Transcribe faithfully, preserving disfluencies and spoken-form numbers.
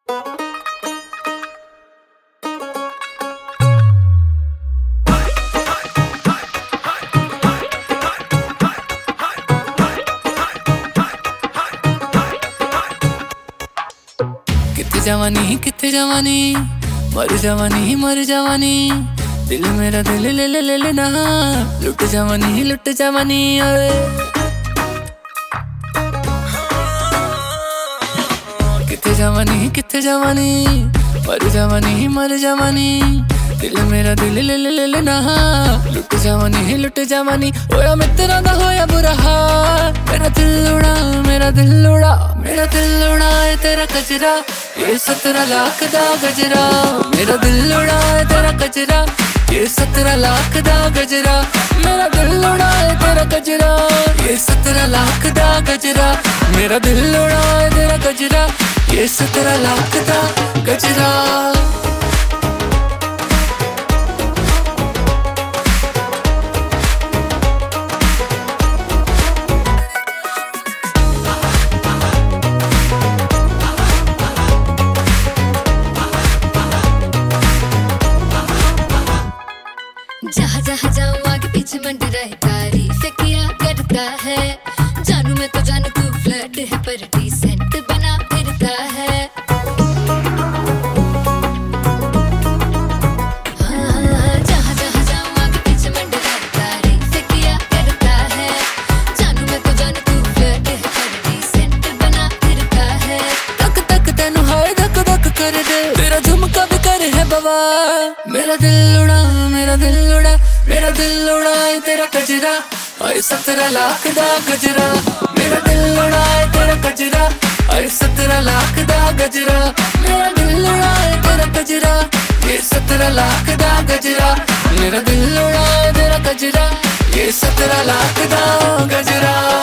किथे जवानी किथे जवानी मर जवानी मर जवानी दिल मेरा दिल ले ले ले ले ना लुट जवानी लुट जवानी ओए किथे जवानी किथे जवानी मर जवानी मर जवानी दिल मेरा दिल ले ले ले ले ना लुट जवानी लुट जवानी होया मित्रा दा होया बुरा हाल मेरा दिल उड़ा मेरा दिल उड़ा मेरा दिल उड़ा है तेरा कचरा ये सत्रह लाख दा गजरा मेरा दिल उड़ा है तेरा कचरा ये सत्रह लाख दा गजरा मेरा दिल उड़ा है तेरा कचरा ये सत्रह लाख दा गजरा मेरा दिल उड़ा है तेरा कचरा ये सत्रह लाख दा गजरा जहाँ जहाँ जाऊँ आगे पीछे मंडरा है तारीफ किया करता है जानू मैं तो जानू तू फ्लर्ट है पर डिसेंट बना फिरता है हाँ, जहाँ जहाँ जाऊँ आगे पीछे मंडरा है तारीफ किया करता है जानू मैं तो जानू तू फ्लर्ट है पर डिसेंट बना फिरता है तक तक तेनू हाय धक धक कर दे तेरा झुमका भी कर है बाबा मेरा दिल उड़ा मेरा दिल उड़ा मेरा दिल उड़ा है तेरा कजरा आए सत्रह लाख दा गजरा मेरा दिल उड़ा है तेरा कजरा आए सत्रह लाख दा गजरा मेरा दिल उड़ा है तेरा कजरा ये सत्रह लाख दा गजरा मेरा दिल उड़ा है तेरा कजरा ये सत्रह लाख दा गजरा।